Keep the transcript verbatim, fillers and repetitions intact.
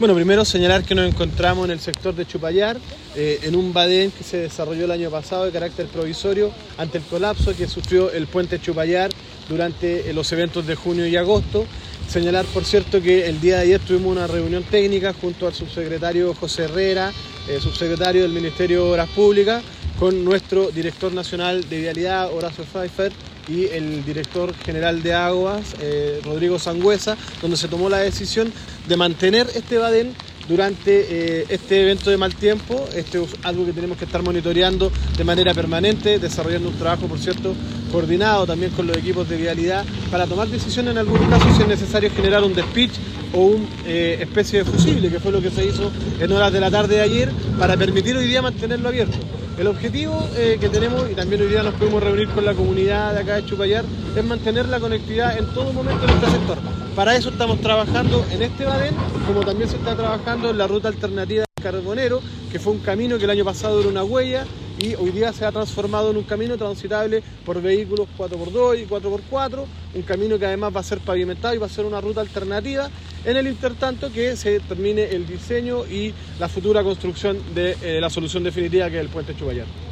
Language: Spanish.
Bueno, primero señalar que nos encontramos en el sector de Chupayar, eh, en un badén que se desarrolló el año pasado de carácter provisorio ante el colapso que sufrió el puente Chupayar durante eh, los eventos de junio y agosto. Señalar, por cierto, que el día de ayer tuvimos una reunión técnica junto al subsecretario José Herrera, eh, subsecretario del Ministerio de Obras Públicas, con nuestro director nacional de Vialidad, Horacio Pfeiffer, y el director general de Aguas, eh, Rodrigo Sangüesa, donde se tomó la decisión de mantener este badén durante eh, este evento de mal tiempo. Este es algo que tenemos que estar monitoreando de manera permanente, desarrollando un trabajo, por cierto, coordinado también con los equipos de vialidad, para tomar decisiones en algunos casos si es necesario generar un despiche o una eh, especie de fusible, que fue lo que se hizo en horas de la tarde de ayer, para permitir hoy día mantenerlo abierto. El objetivo eh, que tenemos, y también hoy día nos podemos reunir con la comunidad de acá de Chupayar, es mantener la conectividad en todo momento en este sector. Para eso estamos trabajando en este badén, como también se está trabajando en la ruta alternativa del Carbonero, que fue un camino que el año pasado era una huella y hoy día se ha transformado en un camino transitable por vehículos cuatro por dos y cuatro por cuatro, un camino que además va a ser pavimentado y va a ser una ruta alternativa en el intertanto que se termine el diseño y la futura construcción de eh, la solución definitiva, que es el puente Chupayar.